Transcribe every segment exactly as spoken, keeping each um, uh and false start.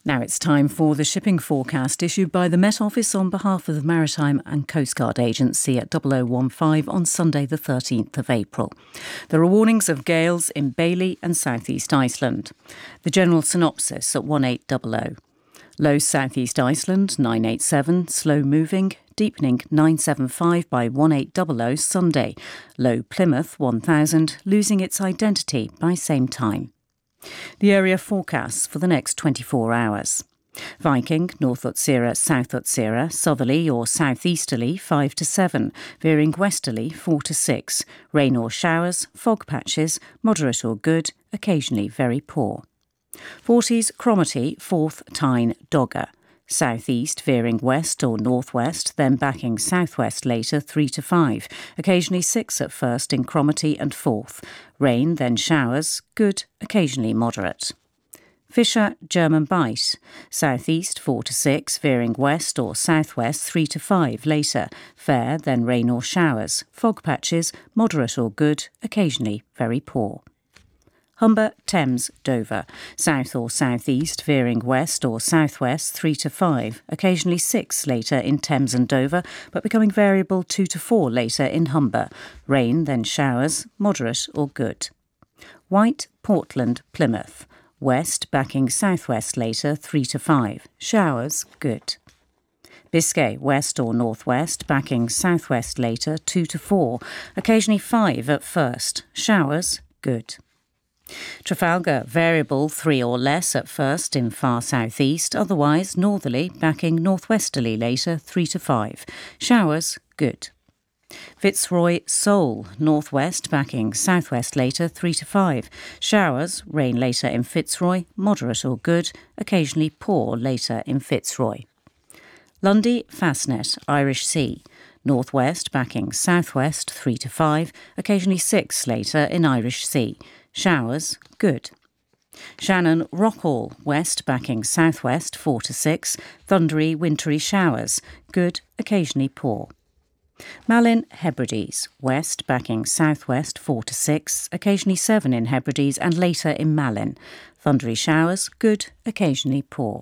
Now it's time for the shipping forecast issued by the Met Office on behalf of the Maritime and Coast Guard Agency at double oh one five on Sunday the thirteenth of April. There are warnings of gales in Bailey and southeast Iceland. The general synopsis at eighteen hundred. Low southeast Iceland nine eighty-seven, slow moving, deepening nine seventy-five by eighteen hundred Sunday. Low Plymouth one thousand, losing its identity by same time. The area forecasts for the next twenty-four hours. Viking, North Utsira, South Utsira, southerly or southeasterly five to seven, veering westerly four to six, rain or showers, fog patches, moderate or good, occasionally very poor. forties, Cromarty, fourth, Tyne, Dogger. Southeast veering west or northwest, then backing southwest later three to five, occasionally six at first in Cromarty and Forth. Rain, then showers, good, occasionally moderate. Fisher, German Bight. Southeast four to six, veering west or southwest three to five later. Fair, then rain or showers. Fog patches, moderate or good, occasionally very poor. Humber, Thames, Dover. South or southeast, veering west or southwest three to five, occasionally six later in Thames and Dover, but becoming variable two to four later in Humber. Rain, then showers, moderate or good. White, Portland, Plymouth. West, backing southwest later three to five, showers, good. Biscay, west or northwest, backing southwest later two to four, occasionally five at first, showers, good. Trafalgar, variable three or less at first in far southeast, otherwise northerly, backing northwesterly later three to five. Showers, good. Fitzroy, Seoul, northwest, backing southwest later three to five. Showers, rain later in Fitzroy, moderate or good, occasionally poor later in Fitzroy. Lundy, Fastnet, Irish Sea. Northwest, backing southwest three to five, occasionally six later in Irish Sea. Showers, good. Shannon, Rockall, west backing southwest four to six, thundery, wintry showers, good, occasionally poor. Malin, Hebrides, west backing southwest four to six, occasionally seven in Hebrides and later in Malin. Thundery showers, good, occasionally poor.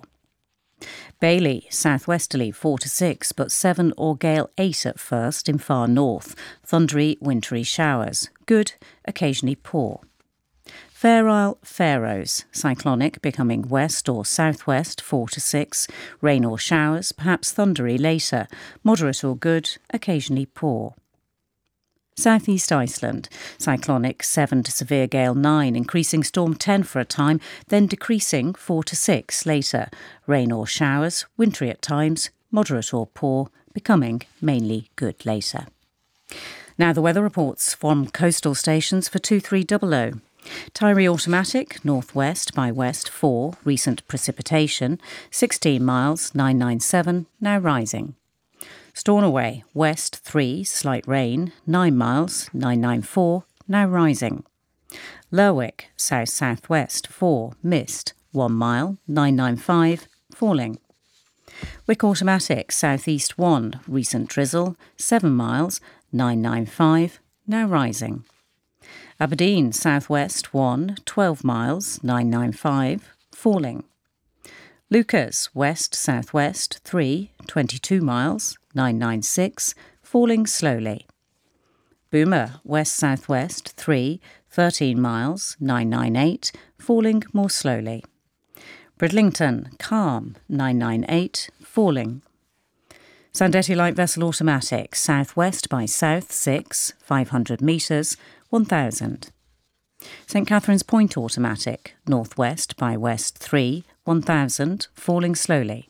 Bailey, southwesterly four to six, but seven or gale eight at first in far north. Thundery, wintry showers, good, occasionally poor. Fair Isle, Faroes, cyclonic becoming west or southwest four to six, rain or showers, perhaps thundery later, moderate or good, occasionally poor. Southeast Iceland, cyclonic seven to severe gale nine, increasing storm ten for a time, then decreasing four to six later, rain or showers, wintry at times, moderate or poor, becoming mainly good later. Now the weather reports from coastal stations for two three hundred. Tyree automatic, northwest by west four, recent precipitation, sixteen miles, nine ninety-seven, now rising. Stornoway, west three, slight rain, nine miles, nine ninety-four, now rising. Lerwick, south-southwest four, mist, one mile, nine ninety-five, falling. Wick automatic, southeast one, recent drizzle, seven miles, nine ninety-five, now rising. Aberdeen, southwest one, twelve miles, nine ninety-five, falling. Lucas, west-southwest three, twenty-two miles, nine ninety-six, falling slowly. Boomer, west-southwest three, thirteen miles, nine ninety-eight, falling more slowly. Bridlington, calm, nine ninety-eight, falling. Sandetti light vessel automatic, southwest by south six, five hundred metres, one thousand. St Catherine's Point automatic, northwest by west three, one thousand, falling slowly.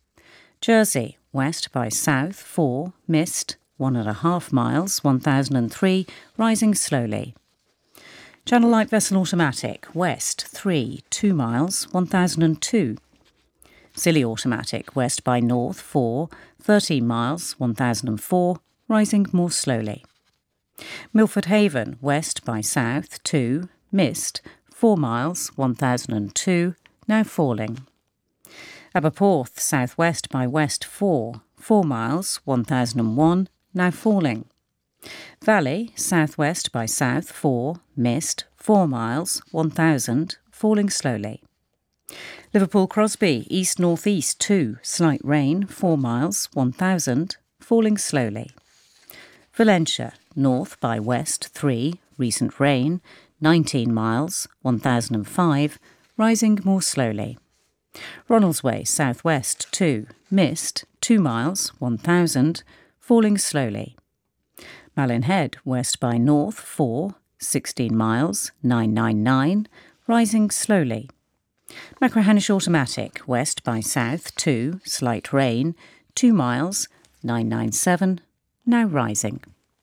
Jersey, west by south four, mist, one and a half miles, one thousand three, rising slowly. Channel light vessel automatic, west three, two miles, one thousand two. Scilly automatic, west by north four, thirteen miles, one thousand four, rising more slowly. Milford Haven, west by south two, mist, four miles, one thousand two, now falling. Aberporth, southwest by west four, four miles, one thousand one, now falling. Valley, southwest by south four, mist, four miles, one thousand, falling slowly. Liverpool Crosby, east-northeast two, slight rain, four miles, one thousand, falling slowly. Valencia, north by west three, recent rain, nineteen miles, one thousand five, rising more slowly. Ronaldsway, southwest two, mist, two miles, one thousand, falling slowly. Malin Head, west by north four, sixteen miles, nine ninety-nine, rising slowly. Machrihanish Automatic, west by south two, slight rain, two miles, nine ninety-seven, now rising.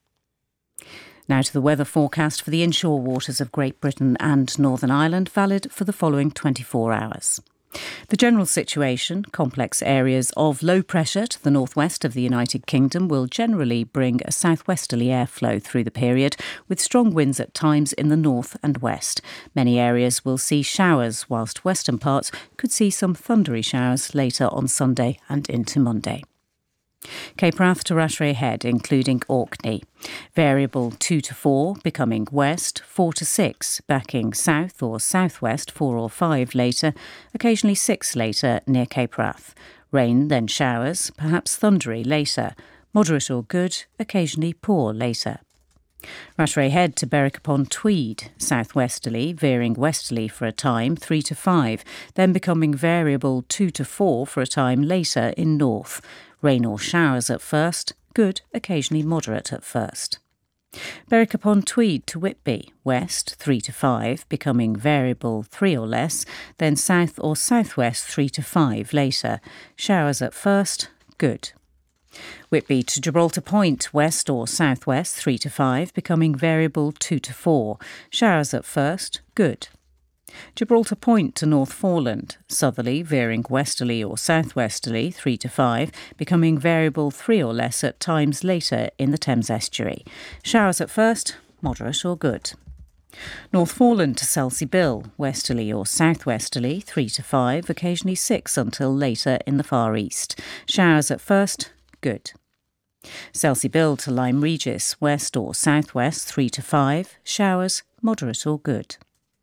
Now to the weather forecast for the inshore waters of Great Britain and Northern Ireland, valid for the following twenty-four hours. The general situation, complex areas of low pressure to the northwest of the United Kingdom will generally bring a southwesterly airflow through the period, with strong winds at times in the north and west. Many areas will see showers, whilst western parts could see some thundery showers later on Sunday and into Monday. Cape Wrath to Rattray Head, including Orkney. Variable two to four, becoming west, four to six, backing south or southwest, four or five later, occasionally six later near Cape Wrath. Rain, then showers, perhaps thundery later. Moderate or good, occasionally poor later. Rattray Head to Berwick upon Tweed, southwesterly, veering westerly for a time, three to five, then becoming variable two to four for a time later in north. Rain or showers at first, good, occasionally moderate at first. Berwick upon Tweed to Whitby, west three to five, becoming variable three or less, then south or southwest three to five later. Showers at first, good. Whitby to Gibraltar Point, west or southwest three to five, becoming variable two to four. Showers at first, good. Gibraltar Point to North Foreland, southerly, veering westerly or southwesterly three to five, becoming variable three or less at times later in the Thames estuary. Showers at first, moderate or good. North Foreland to Selsey Bill, westerly or southwesterly three to five, occasionally six until later in the far east. Showers at first, good. Selsey Bill to Lyme Regis, west or southwest three to five, showers, moderate or good.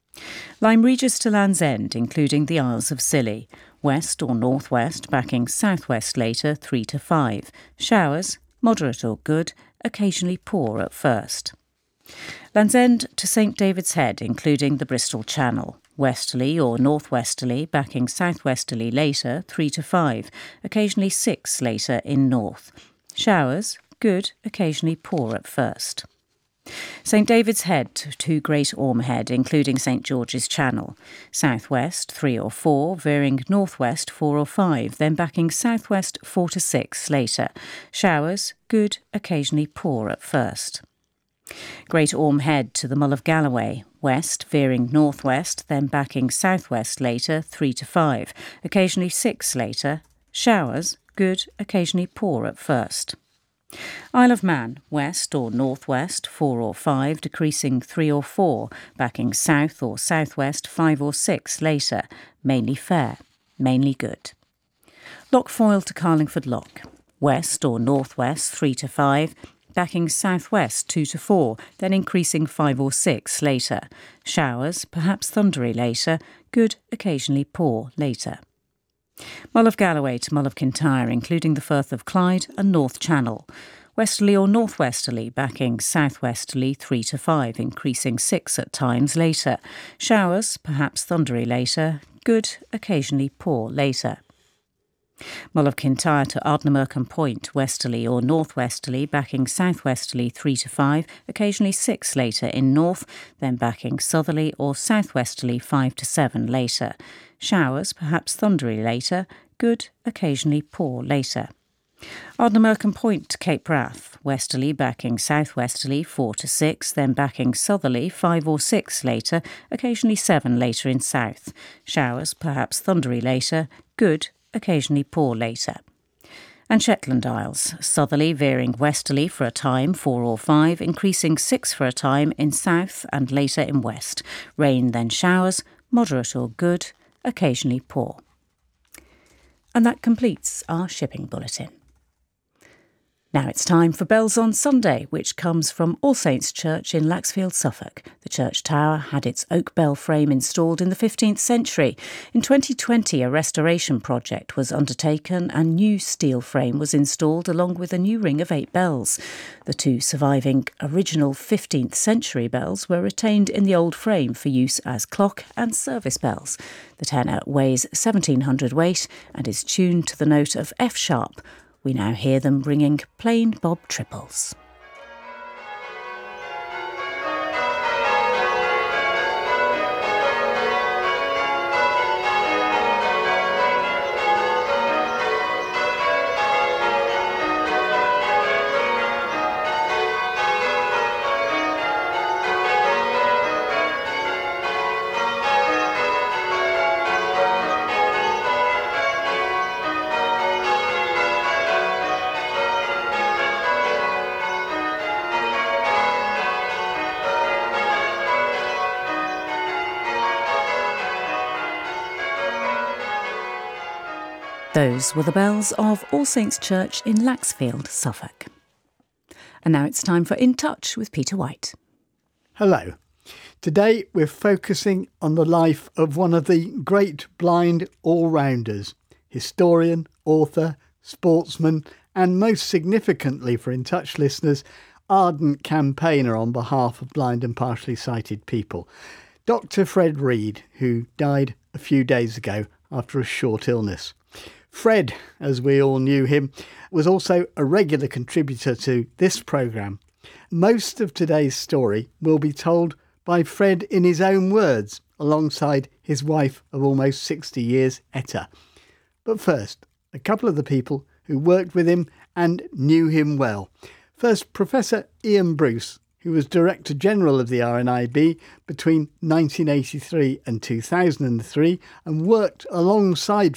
Lyme Regis to Land's End, including the Isles of Scilly, west or northwest, backing southwest later, three to five. Showers, moderate or good, occasionally poor at first. Land's End to St David's Head, including the Bristol Channel, westerly or northwesterly, backing southwesterly later, three to five. Occasionally six later in north. Showers, good, occasionally poor at first. St David's Head to Great Orme Head, including St George's Channel. Southwest, three or four, veering northwest, four or five, then backing southwest, four to six later. Showers, good, occasionally poor at first. Great Orme Head to the Mull of Galloway. West, veering northwest, then backing southwest later, three to five. Occasionally six later. Showers, good, occasionally poor at first. Isle of Man, west or northwest, four or five, decreasing three or four, backing south or southwest, five or six later, mainly fair, mainly good. Loch Foyle to Carlingford Loch, west or northwest, three to five, backing southwest, two to four, then increasing five or six later. Showers, perhaps thundery later, good, occasionally poor later. Mull of Galloway to Mull of Kintyre, including the Firth of Clyde and North Channel. Westerly or northwesterly, backing southwesterly three to five, increasing six at times later. Showers, perhaps thundery later, good, occasionally poor later. Mull of Kintyre to Ardnamurchan Point, westerly or northwesterly, backing southwesterly three to five, occasionally six later in north, then backing southerly or southwesterly five to seven later. Showers, perhaps thundery later, good, occasionally poor later. Ardnamurchan Point to Cape Wrath, westerly backing southwesterly four to six, then backing southerly five or six later, occasionally seven later in south. Showers, perhaps thundery later, good, occasionally poor later. And Shetland Isles, southerly veering westerly for a time, four or five, increasing six for a time in south and later in west. Rain, then showers, moderate or good, occasionally poor. And that completes our shipping bulletin. Now it's time for Bells on Sunday, which comes from All Saints Church in Laxfield, Suffolk. The church tower had its oak bell frame installed in the fifteenth century. In twenty twenty, a restoration project was undertaken and new steel frame was installed along with a new ring of eight bells. The two surviving original fifteenth century bells were retained in the old frame for use as clock and service bells. The tenor weighs seventeen hundred weight and is tuned to the note of F sharp. We now hear them ringing plain bob triples. Those were the bells of All Saints Church in Laxfield, Suffolk. And now it's time for In Touch with Peter White. Hello. Today we're focusing on the life of one of the great blind all-rounders, historian, author, sportsman and most significantly for In Touch listeners, ardent campaigner on behalf of blind and partially sighted people, Doctor Fred Reid, who died a few days ago after a short illness. Fred, as we all knew him, was also a regular contributor to this programme. Most of today's story will be told by Fred in his own words, alongside his wife of almost sixty years, Etta. But first, a couple of the people who worked with him and knew him well. First, Professor Ian Bruce, who was Director General of the R N I B between nineteen eighty-three and two thousand three and worked alongside